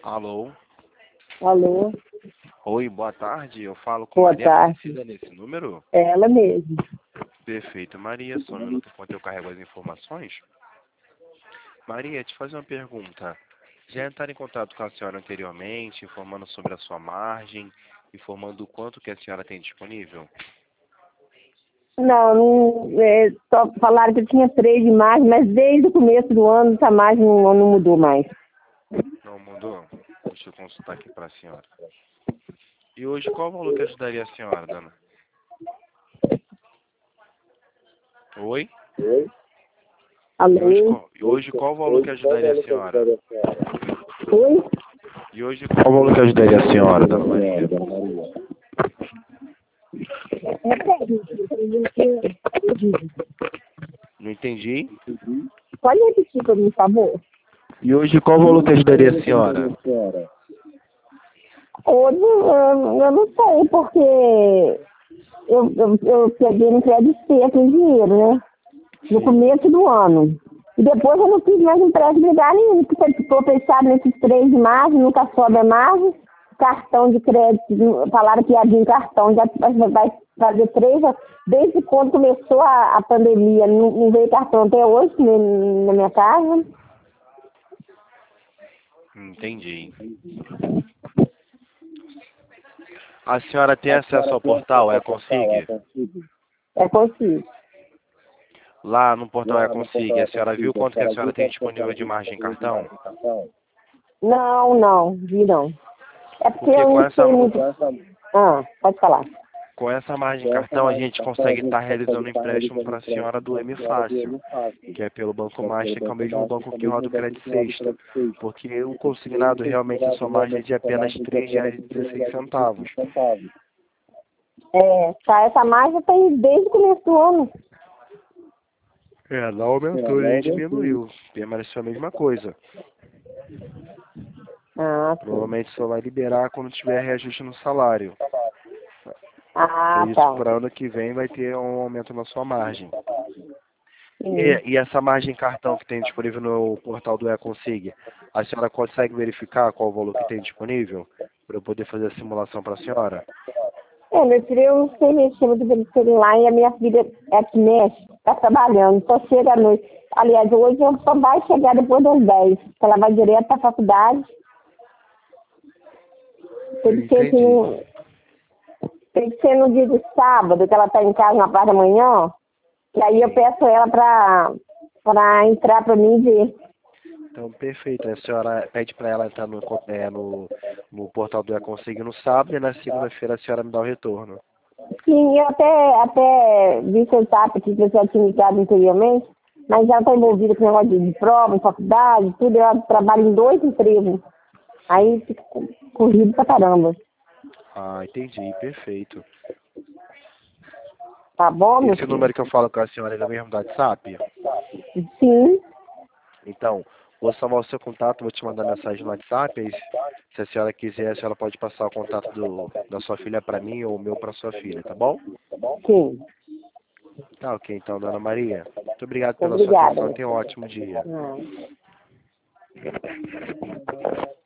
Alô? Alô, Oi, boa tarde. Eu falo com boa Maria tarde. Aparecida nesse número? Ela mesmo. Perfeito. Maria, só um minuto enquanto eu carrego as informações. Maria, te fazer uma pergunta. Já entraram em contato com a senhora anteriormente, informando sobre a sua margem, informando o quanto que a senhora tem disponível? Não, só falaram que tinha 3 de margem, mas desde o começo do ano essa margem não mudou mais. Não mudou? Deixa eu consultar aqui para a senhora. E hoje qual o valor que ajudaria a senhora, dona? Oi? Alô? E hoje qual o valor que ajudaria a senhora? Oi? E hoje qual o valor que ajudaria a senhora, dona Maria? Não entendi. Pode repetir para mim, por favor? E hoje qual o valor que ajudaria a senhora? Hoje eu não sei, porque eu peguei no crédito seco em dinheiro, né? No começo do ano. E depois eu não fiz mais empréstimo de lugar nenhum, porque ficou fechado nesses 3 de margem, nunca sobe a margem. Cartão de crédito, falaram que ia vir cartão, já vai fazer 3, desde quando começou a pandemia, não veio cartão até hoje na minha casa. Entendi. A senhora tem acesso ao portal E-Consig? É possível. Lá no portal E-Consig, a senhora viu quanto que a senhora tem disponível de margem em cartão? Não, vi não. É porque Porque eu não sei muito. Pode falar. com essa margem em cartão a gente consegue estar realizando um empréstimo para a senhora do M Fácil, que é pelo Banco Master, que é o mesmo banco que roda o Crédito Sexta. Porque o consignado realmente a sua margem é de apenas R$ 3,16. Tá, essa margem tem desde o começo do ano. Não aumentou nem diminuiu. Permaneceu a mesma coisa. Sim. Provavelmente só vai liberar quando tiver reajuste no salário. Ah, Por isso, tá. para ano que vem vai ter um aumento na sua margem. Sim. E essa margem cartão que tem disponível no portal do E-Consig, a senhora consegue verificar qual o valor que tem disponível? Para eu poder fazer a simulação para a senhora? Meu filho, eu não sei mexer muito pelo celular e a minha filha é que mexe, tá trabalhando, só chega à noite. Aliás, hoje eu só vai chegar depois das 10, porque ela vai direto para a faculdade. Entendi. Tem que ser no dia de sábado, que ela tá em casa na parte da manhã, que aí eu Sim. peço ela para entrar para mim ver. Então, perfeito. A senhora pede para ela entrar no portal do E-Consig no sábado e na segunda-feira a senhora me dá o retorno. Sim, eu até vi seu zap que você tinha ligado anteriormente, mas já está envolvida com negócio de prova, faculdade, tudo. Eu trabalho em 2 empregos. Aí fica corrido pra caramba. Ah, entendi. Perfeito. Tá bom, meu Esse filho? número que eu falo com a senhora é o mesmo do WhatsApp? Sim, Então, vou salvar o seu contato, vou te mandar mensagem no WhatsApp. Aí, se a senhora quiser, a senhora pode passar o contato da sua filha para mim ou o meu para sua filha, tá bom? sim. Tá ok, então, dona Maria. Muito obrigado pela sua Obrigada. atenção e tenha um ótimo dia. Ah.